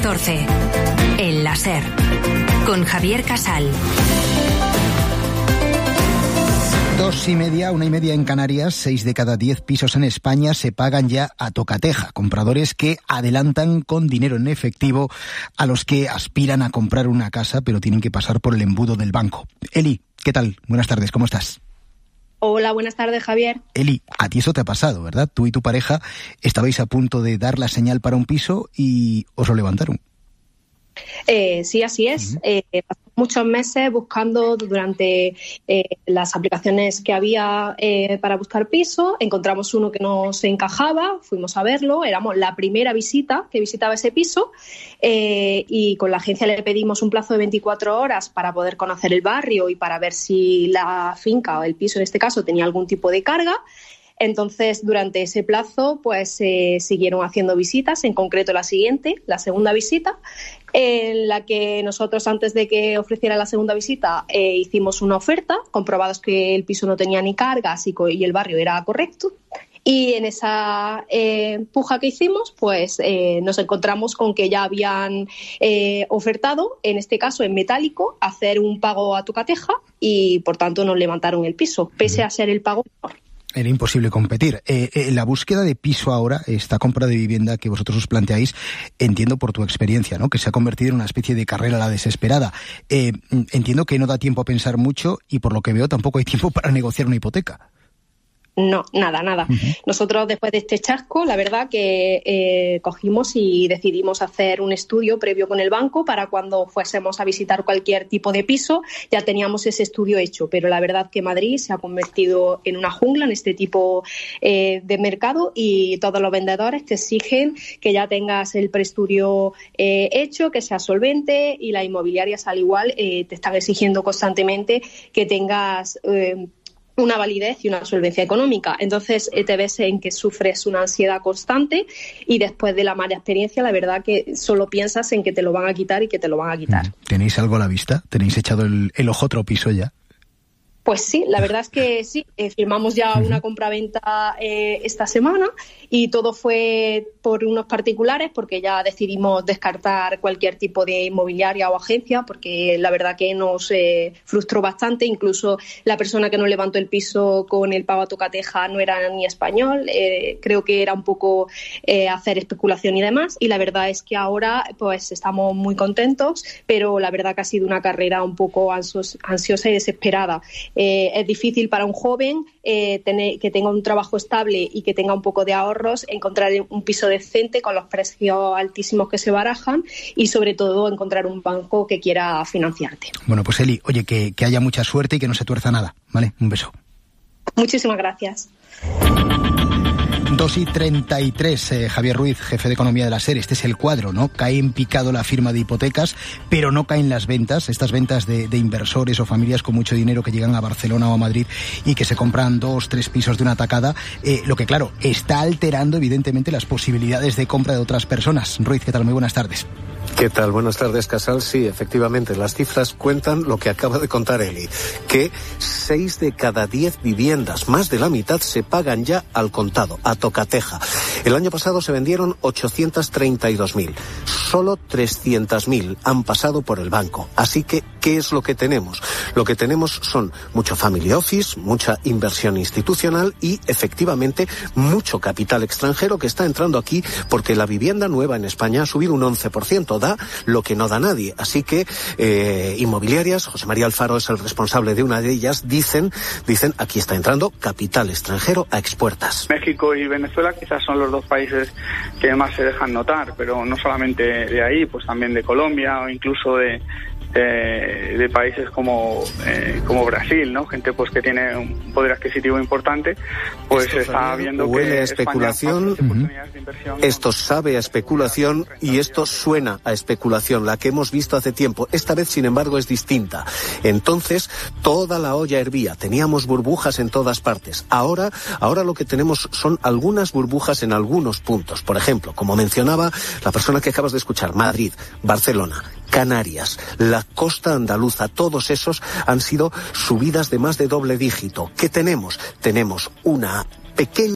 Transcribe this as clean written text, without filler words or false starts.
14. El láser. Con Javier Casal. 2:30, 1:30 en Canarias. 6 de cada 10 pisos en España se pagan ya a tocateja. Compradores que adelantan con dinero en efectivo a los que aspiran a comprar una casa, pero tienen que pasar por el embudo del banco. Eli, ¿qué tal? Buenas tardes, ¿cómo estás? Hola, buenas tardes, Javier. Eli, a ti eso te ha pasado, ¿verdad? Tú y tu pareja estabais a punto de dar la señal para un piso y os lo levantaron. Sí, así es. Pasamos muchos meses buscando durante las aplicaciones que había para buscar piso. Encontramos uno que nos encajaba, fuimos a verlo. Éramos la primera visita que visitaba ese piso y con la agencia le pedimos un plazo de 24 horas para poder conocer el barrio y para ver si la finca o el piso en este caso tenía algún tipo de carga. Entonces, durante ese plazo, pues siguieron haciendo visitas, en concreto la segunda visita, en la que nosotros, antes de que ofreciera la segunda visita, hicimos una oferta, comprobados que el piso no tenía ni cargas y el barrio era correcto. Y en esa puja que hicimos, pues nos encontramos con que ya habían ofertado, en este caso en metálico, hacer un pago a tocateja y, por tanto, nos levantaron el piso, pese a ser el pago menor. Era imposible competir. La búsqueda de piso ahora, esta compra de vivienda que vosotros os planteáis, entiendo por tu experiencia, ¿no?, que se ha convertido en una especie de carrera a la desesperada. Entiendo que no da tiempo a pensar mucho y, por lo que veo, tampoco hay tiempo para negociar una hipoteca. No, nada. Uh-huh. Nosotros, después de este chasco, la verdad que cogimos y decidimos hacer un estudio previo con el banco para cuando fuésemos a visitar cualquier tipo de piso, ya teníamos ese estudio hecho. Pero la verdad que Madrid se ha convertido en una jungla en este tipo de mercado y todos los vendedores te exigen que ya tengas el preestudio hecho, que sea solvente, y las inmobiliarias al igual te están exigiendo constantemente que tengas una validez y una solvencia económica. Entonces te ves en que sufres una ansiedad constante y después de la mala experiencia, la verdad que solo piensas en que te lo van a quitar y que te lo van a quitar. ¿Tenéis algo a la vista? ¿Tenéis echado el ojo a otro piso ya? Pues sí, la verdad es que sí. Firmamos ya una compraventa esta semana y todo fue por unos particulares porque ya decidimos descartar cualquier tipo de inmobiliaria o agencia porque la verdad que nos frustró bastante. Incluso la persona que nos levantó el piso con el pago a tocateja no era ni español. Creo que era un poco hacer especulación y demás. Y la verdad es que ahora pues estamos muy contentos, pero la verdad que ha sido una carrera un poco ansiosa y desesperada. Es difícil para un joven que tenga un trabajo estable y que tenga un poco de ahorros encontrar un piso decente con los precios altísimos que se barajan y sobre todo encontrar un banco que quiera financiarte. Bueno, pues Eli, oye, que haya mucha suerte y que no se tuerza nada, ¿vale? Un beso. Muchísimas gracias. 2:33, Javier Ruiz, jefe de economía de la SER. Este es el cuadro, ¿no? Cae en picado la firma de hipotecas, pero no caen las ventas, estas ventas de inversores o familias con mucho dinero que llegan a Barcelona o a Madrid y que se compran 2-3 pisos de una tacada, lo que, claro, está alterando evidentemente las posibilidades de compra de otras personas. Ruiz, ¿qué tal? Muy buenas tardes. ¿Qué tal? Buenas tardes, Casal. Sí, efectivamente, las cifras cuentan lo que acaba de contar Eli, que 6 de cada 10 viviendas, más de la mitad, se pagan ya al contado, a tocateja. El año pasado se vendieron 832.000. Solo 300.000 han pasado por el banco. Así que, ¿qué es lo que tenemos? Lo que tenemos son mucho family office, mucha inversión institucional y, efectivamente, mucho capital extranjero que está entrando aquí porque la vivienda nueva en España ha subido un 11%. Da lo que no da nadie. Así que inmobiliarias, José María Alfaro es el responsable de una de ellas, dicen aquí está entrando capital extranjero a expuertas. México y Venezuela quizás son los dos países que más se dejan notar, pero no solamente de ahí, pues también de Colombia o incluso de países como Brasil, ¿no? Gente pues que tiene un poder adquisitivo importante, pues se está viendo que huele a especulación. Esto sabe a especulación y esto suena a especulación, la que hemos visto hace tiempo. Esta vez, sin embargo, es distinta. Entonces, toda la olla hervía, teníamos burbujas en todas partes. Ahora lo que tenemos son algunas burbujas en algunos puntos. Por ejemplo, como mencionaba la persona que acabas de escuchar, Madrid, Barcelona, Canarias, la costa andaluza, todos esos han sido subidas de más de doble dígito. ¿Qué tenemos? Tenemos una pequeña